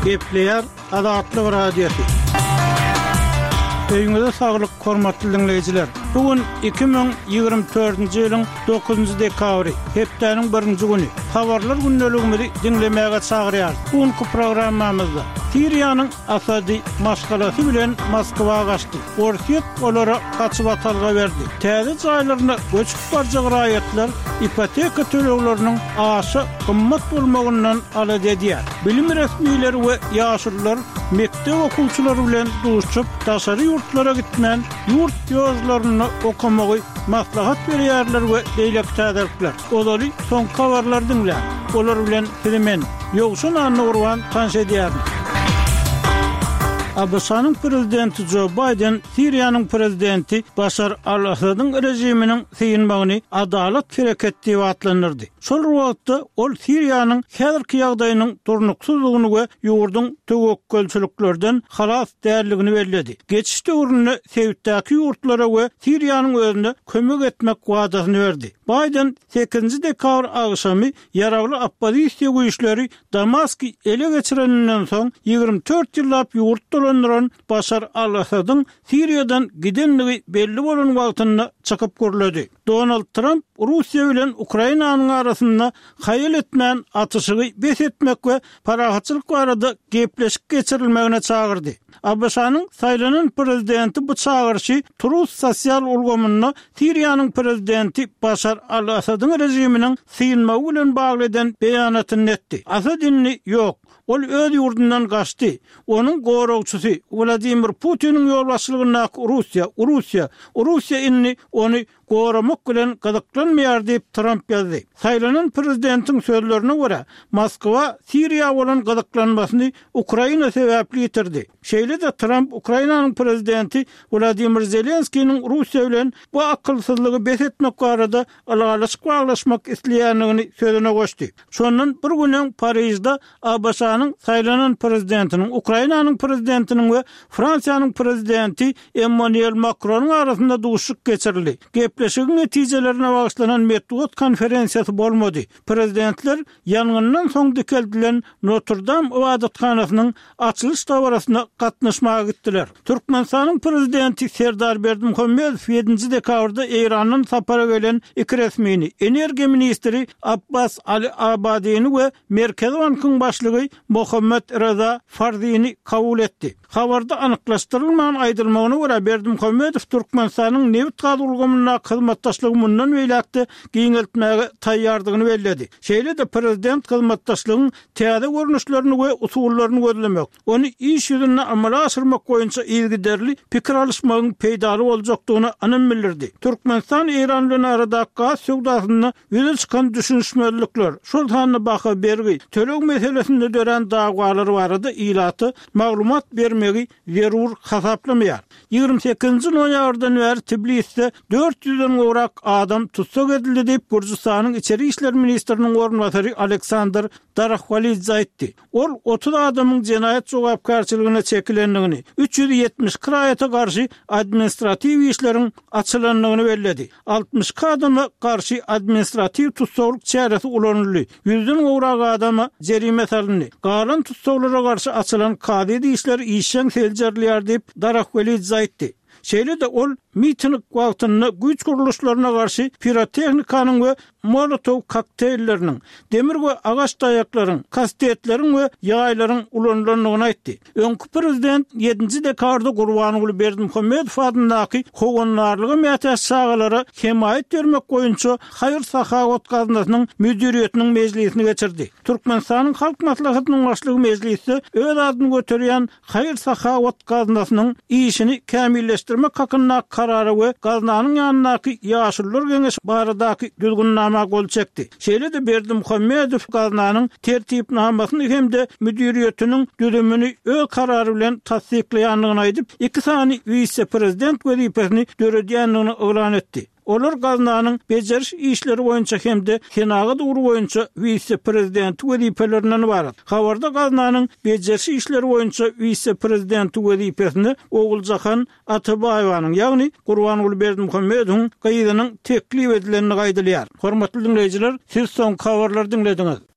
Gepleyer Azatlyk Radiosu. Öýüňizde saglyk, hormatly dinleýijiler. Bugün 2024-nji ýylyň 9-njy dekabry, hepdeniň 1-nji güni. Habarlar günneligimizi dinlemäge çagyrýar. Bugünkü programmamyzda Siriýanyň Asady maşgalasy bilen Moskwa gaçdy. Orsiýet olara gaçyp atalga berdi. Täze jaýlaryna göçüp barjak raýatlar ipoteka tölegleriniň aşy gymmat bolmagyndan alad edýär. Bilim resmiýetleri we ýaşylar mektep okulçylary bilen duşup daşary ýurtlara gitmän ýurt ýozlaryny okumagy maslahat berýärler we deýlektäderler. Olary soň habarlar dinle. Olar bilen filmen ýogşun anurwan tanş edýär. Abşanyň prezidenti Joe Biden Siriýanyň prezidenti Bashar al-Asadyň rejiminiň syýynmagyny adalet hereketi diýip atlanyrdy. Şol wagtda ol Siriýanyň häzirki ýagdaýynyň durnuksuzlygyny we ýurduň tögekkelçiliklerden halas därligini bellädi. Geçiş döwründe Sewitdäki ýurtlara we Siriýanyň özüne kömek etmek wadasyny berdi. Biden 8-nji dekabr agşamy ýaragly oppozisiýa güýçleri Damasky ele geçirenden soň 24 ýyllap ýurt dolandyran Bashar al-Asadyň Siriýadan gidenligi belli bolan wagtyny çykyp görledi. Donald Trump Russiýa bilen Ukrainanyň arasynda haýal etmän atışygy bes etmek we parahatçylyk barada gepleşik geçirilmegine çagyrdy. Abşanyň saýlanan prezidenti bu çagyrşy Truth sosial ulgamyny Siriýanyň prezidenti Bashar al-Asadyň rejiminiň syýynmagy bilen bagly eden beýanatyny etdi. Asadynny ýok. Ol öz ýurdundan gaçdy. Onuň goragçysy Vladimir Putiniň ýolbaşçylygyna Russiýa inni ony goramak bilen gazaklanmaýar diýip Trump ýazdy. Saýlanan prezidentiň sözlerine görä, Moskwa Siriýa bolan gazaklanmasyny Ukraina sebäpli ýetirdi. Şeýle de Trump Ukrainanyň prezidenti Vladimir Zelenskiýiň Russiýa bilen bu akylsyzlygy bes etmek barada alagalaşmak isleýänligini sözüne goşdy. Şondan bir günden Parisde Abşanyň saýlanan prezidentiniň, Ukrainanyň prezidentiniň we Fransiýanyň prezidenti Emmanuel Macronyň arasynda duşuk geçirildi. Gepleşigiň netijelerine bagyşlanan metod konferensiýasy bolmady. Prezidentler ýangyndan soň dikeldilen Notre Dame ibadatkanasynyň açylyş tawaryna gatnaşmaga gitdiler. Türkmenistanyň prezidenti Serdar Berdimuhammedow 7-nji dekabrda Eýranyň sapara gelen iki resmini, energiýa ministri Abbas Ali Abadiýni we Merkezi Bankyň başlygy Mohammed Reza Farziýni kabul etdi. Habarda anyklaşdyrylmagan aýdylmagyna görä Berdimuhammedow Türkmenistanyň neft gaz ulgamyna hyzmatdaşlygy mundan beýlekde giňeltmäge taýýardygyny bellädi. Şeýle de prezident hyzmatdaşlygyň täze görnüşlerini we usullaryny gözlemek, ony iş ýüzüne amala aşyrmak boýunça ilgiderli pikir alışmagyň peýdaly boljakdygyny anyň bildirdi. Türkmenistan Eýran bilen arada gaz söwdasyny ýüze çykan düşünüşmelikler şol hanyny baka bergi töleg meselesinde dören dagwalary barada ilaty maglumat bermegi zerur hasaplamaýar. 28-nji noýabrdan bäri Tbilisde 400-den gorak adam tutsak edildi diýip Gürjistanyň içeri işler ministriniň ornwatary Aleksandr Darakhvalidze aýtdy. Ol 30 adamyň jenaýat jogapkarçylygyna çekilendigini, 370 kiraýata garşy administrativ işleriň açylandygyny belledi. 60 adama garşy administrativ tutsaklyk çäresi ulanyldy. 100-den gorak adama jerime salyndy. Galan tutsaklara garşy açylan kady işler işeň seljerlýär diýip Darakhvalidze aýtdy. Şeýle de ol miting wagtynda güýç guruluşlaryna garşy pirotexnikanyň we molotov kokteýlleriniň, demir we agaç daýaklaryň, kastetleriň we ýaýlaryň ulanýanyny aýtdy. Öňkü prezident 7-nji dekabrda Gurbanuly Berdimuhammedow adyndaky howanlarlygy mätäç sagalara hemaýet bermek boýunça Haýyr Sahawat gazinasynyň müdiriýetiniň mejlisini geçirdi. Türkmenistanyň halk maslahatynyň başlygy mejlisi öz adyny göterýän Haýyr Sahawat gazinasynyň işini kämilleşdirmek hakyna karary we gaznanyň ýanynaky ýaşylylar geňeş baradaky düzgünnama gol çekdi. Şeýle de Berdimuhammedow gaznanyň tertipnamasyny hemde müdiriýetiniň düzümini öz karary bilen tasdikleýändigini aýdyp, 2 sany vice-prezident wezipesini döredýändigini elan etdi. Olar gaznanyň beceriş işleri boýunça hemde senaga duru boýunça vice-prezident wezipelerinden barat. Habarda gaznanyň beceriş işleri boýunça vice-prezident wezipesini Oguljahan Atabaýewanyň, ýagny Gurbanuly Berdimuhammedowyň gaýdynyň teklip edilenini gaýdylýar. Hormatly dinleýijiler, siz soň habarlary dinlediňiz.